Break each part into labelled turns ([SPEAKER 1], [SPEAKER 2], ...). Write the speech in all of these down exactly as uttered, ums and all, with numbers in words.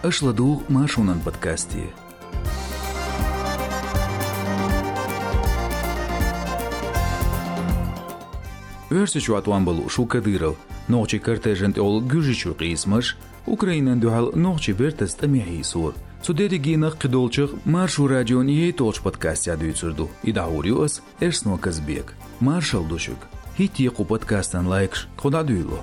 [SPEAKER 1] أشلدو ما شونن بودكاستي. Örsiçuatwan bolu şu Kadyrov, noqçi kortejent ol güjiçu qismash, Ukrainan duhal noqçi vertest amihisur. Suderigina qidolchiq marshu radioniye tolch podcast yaduysurdu. Idahurius ersno Kazbek. Marshal dushuk. Hiti qu podcastan likes qodaduylo.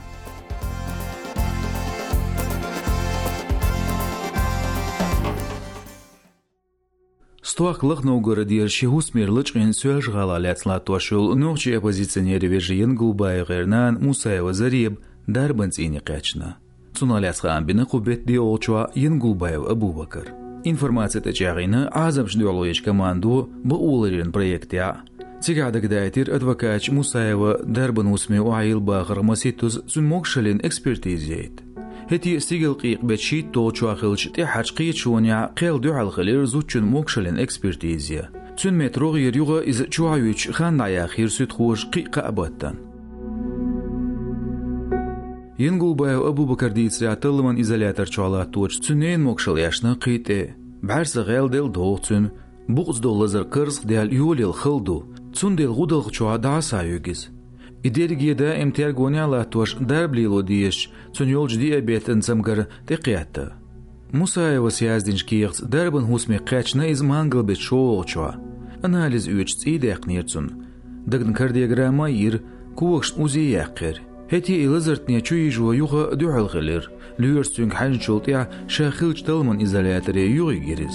[SPEAKER 1] Stoaqlıq Novgorodier şehusmirliç in söj galalatla toşul noqçi opozitsioneri vejiyen Gulbayğernan Musayeva Zarib darbantsini qaçna. Sunalyasqan bini qubetli olçwa yin Gulbayev Abubakar. Informatsiya təcəğini azam şdiyoloyiç komandu bu ulerin proyektya. Tsigadak daytir advokat Musayeva darban usmi uayil bağır masituz sunmokşalin ekspertiziyet. هتي سيجل قيق بتشيت تو شواخلش تحج قيت شونيا قيل دو على خلير زوجن موكشلن إكسبرتيزيا تون مترو غير يوغا إذا شوايوش خان دايا خير سيد خوش قيقة أبوتان ينقل بايو أبو بكر ديتسريا تلمن إزالياتر شوالات توش تونين موكشل ياشنا قيتي بعرس غيل ديل دوغتون بغز دو لزر كرزق ديال يولي الخلدو تون ديل غودل شوا دعسا يوغيز إدارجية دا امتيار غونيا لاتوش داربلي لوديش تون يولج دي أبيت انزمغر تقياتا. موسى وسيازدينش كيغز داربن هوسمي قاچنا إز مانغل بيت شوغشوا. أناليز اوچ تسيداق نيرتون. دقن كاردياغراما ير كوغش اوزي ياقر. هتي إلزرتنيا چو يجوا يوغا دوحل غلير. ليورستونغ حاجن شولتيا شاخلج تلمن إزالياتري يوغي جيريز.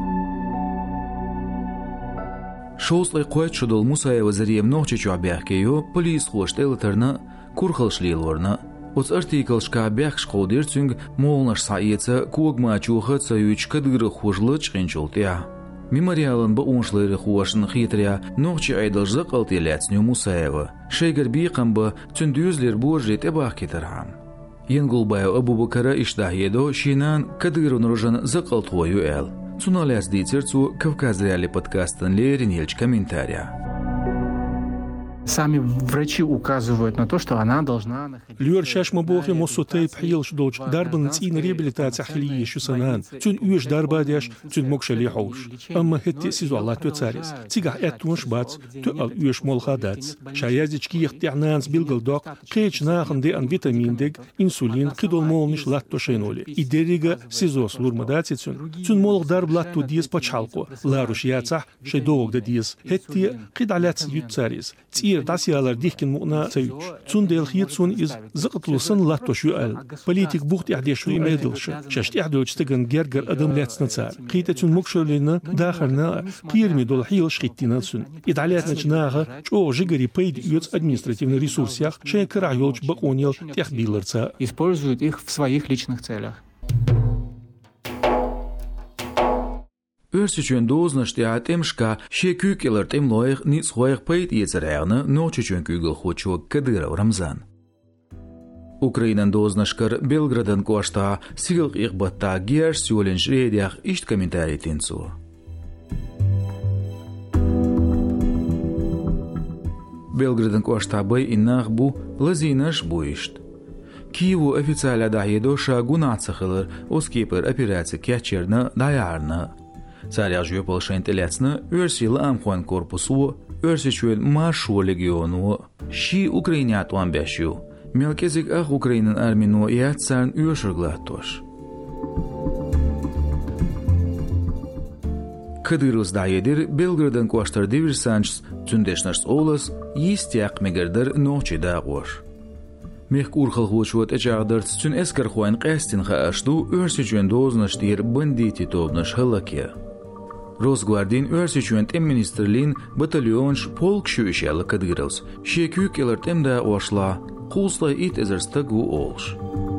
[SPEAKER 1] شوصلي قوات شدول موسى وزريم نوچي چوابيخكيو بوليس خوش تيلترنا كورخلش ليلورنا وز ارتيكل شكا بيخش قوديرتونغ مولنش سايتsa كوغما چوخت سايوچ كدغر خوشلچ قنچولتيا ميموريالن بونشلير خوشن خيتريا نوچي ايدل زقلتي لاتنيو موسى شيغر بيقم ب تندوزلر بورجيت اباكيترام ينقل بايو ابو بكر اشتاهيدو شينان كدغر نروجن زقلتويو ال Суналяс дицерцу Кавказ реали подкастан леринельч комментария.
[SPEAKER 2] Сами врачи указывают на то, что она должна находиться.
[SPEAKER 3] Люр шаш мабохи мосотей пхилш доч дарбан цин реабилитация хлие шусанан. Тюн уж дарбадяш, тюн мокшали хоуш. Амма хетти сизуалла тюцарис. Тига этунш бац, тю ал уж молхадац. Шаязички ихтиананс билгалдок, кеч нахн де ан витаминдег, инсулин, кидол молниш латтошеноли. Идерига сизос лурмадаци тюн. Тюн молх дарб латту диес пачалко. Ларуш яцах, шедоог да диес. Хетти кидалац ютцарис. إير تاسيالر ديكن مؤنا تيوش تون ديل خيتسون إز زقتلوسن لاتوش يؤل بوليتيك بوخت إحديشو يميدلش شاشت إحدوش تغن جرجر أدم لاتس نتسار قيتة تون مكشو لنا داخلنا قيرمي دول حيل شخيتنا تسون إدعالياتنا جناغا شو جيجري بيد يوتس административный ресурсях شين كرايولش بقونيل تيخبيلرца
[SPEAKER 2] используют их в своих личных целях.
[SPEAKER 1] Örsiçön doznaştya temşka şekükeler temloyg nits xoyg payt yezerağını noçuçön kügül xoçu Kadyrov Ramzan. Ukrainan doznaşkar Belgrad'ın koşta sigilq iqbatta gier söylenş rediyaq işt kommentari tensu. Belgrad'ın koşta bay innaq bu lazinaş bu işt. Kiyevu ofitsialia dahidoşa gunatsıqılır oskipir operasiya keçerni dayarni. Царя жёпалшен телецна өрсил амхон корпусу өрсичуэл машу легиону ши украинят уамбяшу мелкезик ах Украинан армину яцарн өршерглатош Кадырус дайедир Белградын коштар диверсанчс цундешнарс олас йистяк мегердер ночи дагош Мех урхал хочуат эчагдер цун эскер хуан qəstin xaashdu өрсичуэн дознашдир бандити тобнаш халакия Rosgvardin örsiçüent emministerliğin batalyonş polk şüşyalı Kadyrovs. Şekük elertemde oşla, qusla it ezerstagu olş.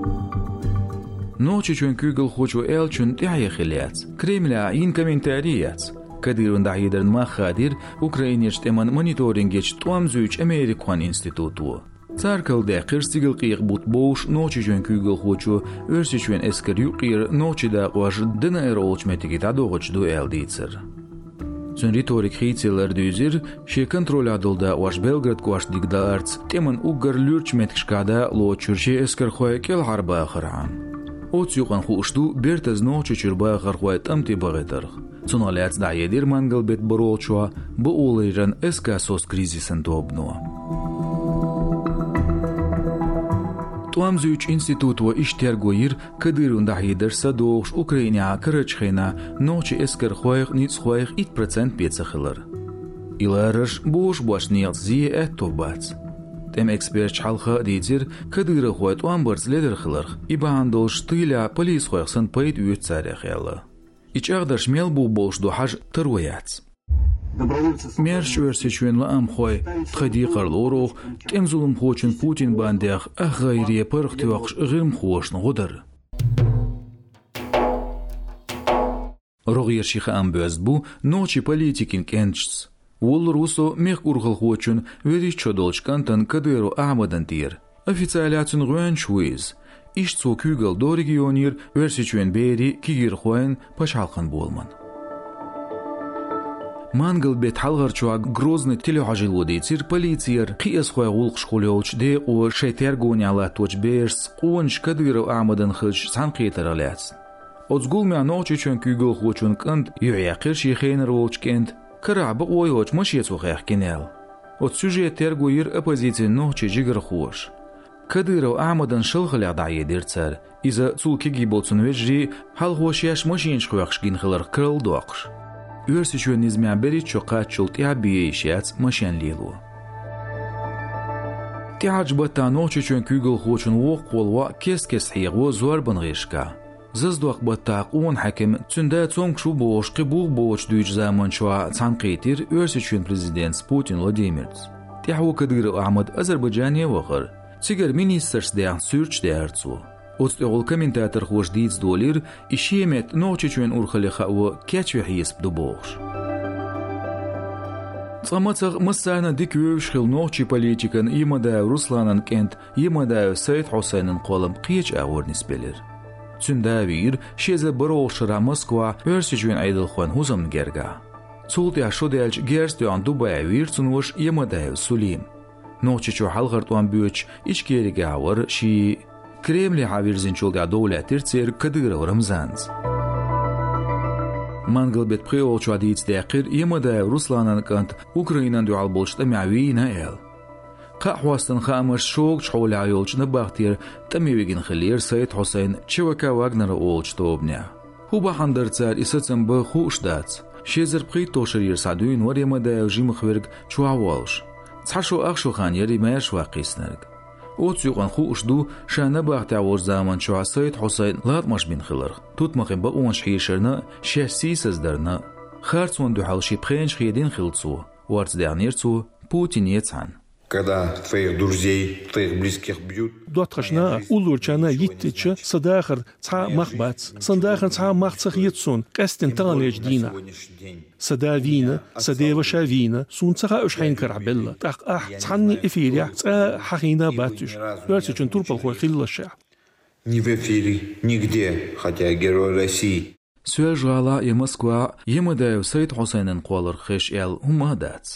[SPEAKER 1] Noçi çön kügel xoçu elçün tiaya xiliats. Kremlya in kommentariyats. Kadyrov dahidern maxadir Ukrainiyeç teman monitoringeç tuamzüç Amerikan institutu. Царкал дақир сигил қиқ бут боуш ночи жөн күгіл хочу өрсі чөн эскер юқир ночи да қуаш дына эр олчметігі тадоғыч ду әлдейцір. Сөн риторик хейцелер дүйзір, ше контроль адылда қуаш Белград қуаш дигдарц, темін уггар люрчметкшкада ло чүрше эскер хой кел харба ақыран. اوت يقن خوشتو بيرتز نوچ چربا غرقويت امتي بغيتر صنالات دعيدير منقل بيت بروتشوا بقوليرن اسكاسوس كريزيسن توبنو توامزوچ انستيتوت و اشترگوير كديرون دعيدر سدوش اوكرينيا كرچخينا نوچ اسكر خويق نيت خويق eight percent بيتسخلر إلارش بوش باش نيات زي اتوبات تم اكسبيرت حلقة ديتر كدير خويت وامبرز ليدر خلرخ إباندوش طيلا بوليس خويقسن بيت ويت ساريخ يلا إيش أقدرش ميل بو بوش دو حاج ترويات ميرش ورسيشوين لأم خوي تخدي قرلوروخ كم ظلم خوشن بوتين بانديخ أغيري برخ توقش غير مخوشن غدر رغير شيخ أم بوزبو نوچي политикин кенчс Вол русо мех ургал хочун верич чодолч кантан кадеро Ахмадан тир. Официаляцин гуэн шуиз. Иш цо кюгал до регионир версичуэн бери кигир хуэн пашалхан болман. Мангал бет халгарчуа грозный телехажил водицир полициер киес хуэ улк школёлч де о шейтер гоняла точ берс қуынч кадеро Ахмадан хылч санқитараляц. Отзгул мя ночи чуэн кюгал хочун кант юяқир шейхейнер волч кент كرعب قويوش مش يتوخيخ كنال وتسوجي ترغوير أبوزيتين نوچي جيگر خوش كديرو أعمدن شلخل دعيه ديرتسر إذا تسول كيجي بولتسن وجري هل خوشياش مشينش خويخش جين خلر كرل دوقش يورسي شو نزمع بريد شوقات شلط إعبيشيات مشين ليلو تعجبتا نوچي چون كيگل خوشن وق والوا كيس كيس حيغ وزوار بنغيشكا ززدوق بتاقون حكم تندا تونك شو بوش قبوغ بوش دوج زمان شوا تنقيتير ورسيشون بريزيدنت بوتين لوديميرز تحو كدير أحمد أذربيجانيا وغر تيجر مينيسترز ديان سيرش ديارتسو أستغل كمنتاتر خوش ديز دولير إشيمت نوچي چون أورخليخا و كاتشو حيس بدوبوش صمتغ مسانا ديكوش خل نوچي بوليتيكن يمدا روسلانن كنت يمدا سيد حسين قولم قيج أور نسبلر تنداوير شيزة بروشرا موسكوا ورسيجوين عيدل خوان هوزم جرجا صوتي عشوديالج جيرستو عن دبي ويرتنوش يمدايو سوليم نوچي چو حلغرتوان بيوچ إيش كيري غاور شي كريملي عاويرزين چولغا دولة ترتير كدير ورمزانز مانغل بيت بريول چو عديد داقر يمدايو روسلانان كانت أوكراينان دو عالبولش تمعوي نايل قاحواستن خامرش شوق شحول عيولش نباختير تمي بيجن خلير سيد حسين شوكا واغنر أولش توبنيا هو بحندر تار إستن بخوش دات شيزر بقيت توشرير سعدوين وريا مدى وجيم خبرق شو عوالش تحشو أخشو خان يري مايش واقيسنرق اوت يقن خوش دو شان نباختي عوش زامن شو سيد حسين لات مش بين خلر توت مقيم بقونش حيشرنا شاسي سزدرنا خارتون دو حالشي بخينش خيدين خلصو وارت دعنيرتو بوتين يتعن
[SPEAKER 4] Когда твоих друзей, твоих близких бьют.
[SPEAKER 3] Дотхашна улурчана yittich sadachar ца махбац сандахар ца махцах yitsun qastin tanej dina sadavina sadeva shavina sun ца ushhain karabella taq ah tsanni ifirya ца хахина батуш версичун турпал хой хиллаша
[SPEAKER 4] Не в эфире, нигде, хотя герой России.
[SPEAKER 1] سويج غالا يا موسكوا يمدايو سيد حسين قولر خيش ال هما دات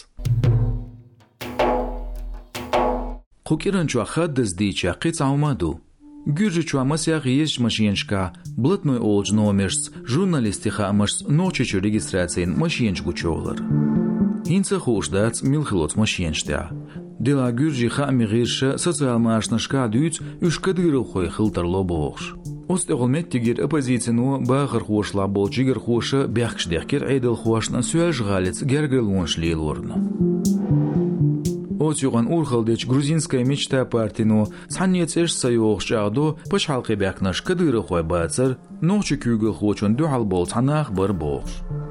[SPEAKER 1] خوكيرن چوا خدز ديچا قيص عمادو گورج چوا مسياغيش ماشينشكا بلتنوي اولج номерс журналисти хамарс ночич регистрациян машинч гучолар инца хошдац милхлоц машинчта дела гуржи хами гирша социал машнашка дүйц үш кадырыл хой хылтарло бош остеголмет тигер оппозицияну багыр хошла болчигер хоша бяхшдехкер айдыл хошна суяж галец гергел воншлилорна Отюган урхалдеч грузинская мечта партину цанец эш сайох жадо паш халқи бякнаш кадыры хой бацар ночи кюгл хочун дуал бол цанах бар бош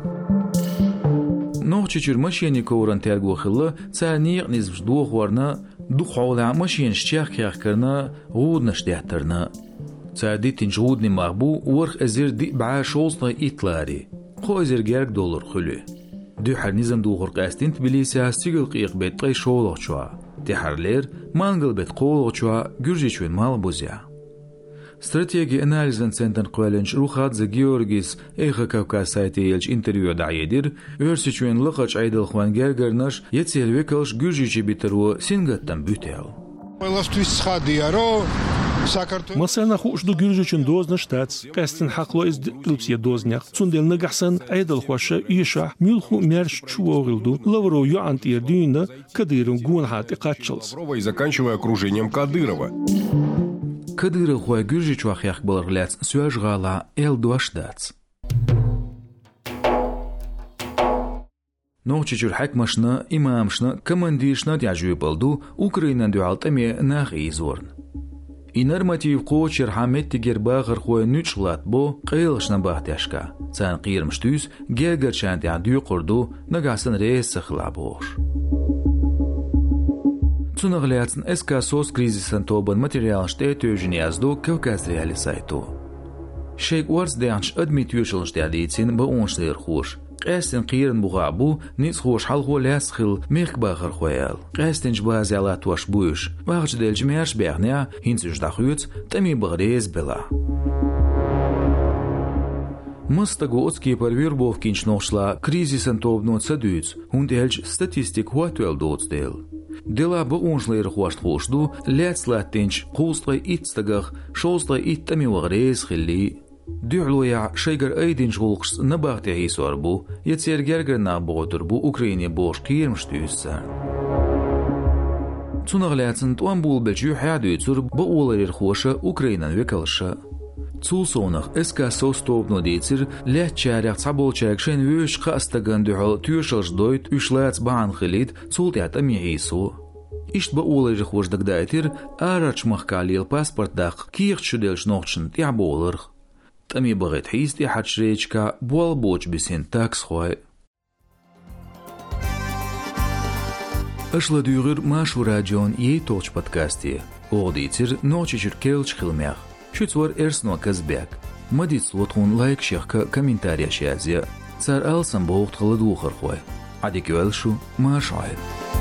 [SPEAKER 1] ночи чир машини ковран тергу хилла цаниq низбш дух варна духола машин шчах кяркарна гуднаш дяхтарна цадитин жудни махбу урх азир ди ба шолсна итлари хозер герг доллар хулу دو حر نظام دو خرق استين تبليسيا سيگل قيق بيت قي شولوغ چوا دي حرلير مانگل بيت قولوغ چوا گرجي چوين مال بوزيا استراتيجي اناليزن سنتن قوالنش روخات زي جيورجيس ايخا كوكاس سايتي يلج انتريو دعيدير يورسي چوين لقاچ عيدل خوان گرگرنش يتسيل ويكلش گرجي چي بيترو سينگتن بيتيل
[SPEAKER 5] ყველასთვის ცხადია რომ
[SPEAKER 3] مسانا خوش دو گرجوچن دوز نشتاتس قاستن حقلو از دلبسية دوزنيخ صندل نجحسن عيدل خوشة يشح ميلخو ميرش شوغلدو لورو يعنتير دينا كديرن جون هات قاتشلز
[SPEAKER 5] И заканчивая окружением Кадырова.
[SPEAKER 1] Кадыров хуа гюржич вахях баларлец сюаж гала эл дуашдац. نوچچور حکمشنا امامشنا کماندیشنا دیاجوی بلدو اوکراینان دوالتمی ناخ ایزورن. اینرماتیو قوچر حامد تیگر باغر خوی نوچلات بو قیلشنا باهتشکا. زن قیرمشتوز گرگر چند دیادیو قردو نگاسن ریس خلابوش. Цунагляцн эскасос кризисан тобан материал штетю жнездо Кавказ реали сайту. Шейк Уарс деанш адмитюшл штядицин ба оншлер хуш. Qastin qirin buğabu nis xoş hal xolas xil mexk baxır xoyal. Qastin jbaz yalat wash buş. Bagj del jmersh bernia hinsish dakhut tami bgrez bela. Мыстагу оцки парвирбов кинчношла кризисан тобно цадуц. Хund elch statistik hotel dotsdel. Дела ба оншлер хвашт хошду лецлатинч qustlay itstagach shoslay ittami wagres khili. Du'luya shaygar aydin shgulqs nabagti hisarbu yetsergerger naboturbu Ukraine bosh qirmshtüssa. Tsunaglatsn tuambul belju hadütsur ba olarir khosha Ukrainan vekalsha. Zulsonach eska sostobno ditsir lechariach sabolchak shen wüsh qastagan duhal tüshals doit üslats ban khilit zultiat amihiso. Isht ba olarir khosh dagdaitir arach machkalil pasport daq kirchudel shnochchen tiaboler. تمي بغيت حيستي حد شريشكا بوال بوش بسين تاكس خوي أشلا ديغر ماشو راجون يي توش بودكاستي أغديتر نوچي شركيلش خلميخ شوتور إرسنو كزبيك مديت صوتون لايك شيخكا كومنتاريا شازيا سار ألسن بوغت خلدوخر خوي عديك والشو ماشو عيب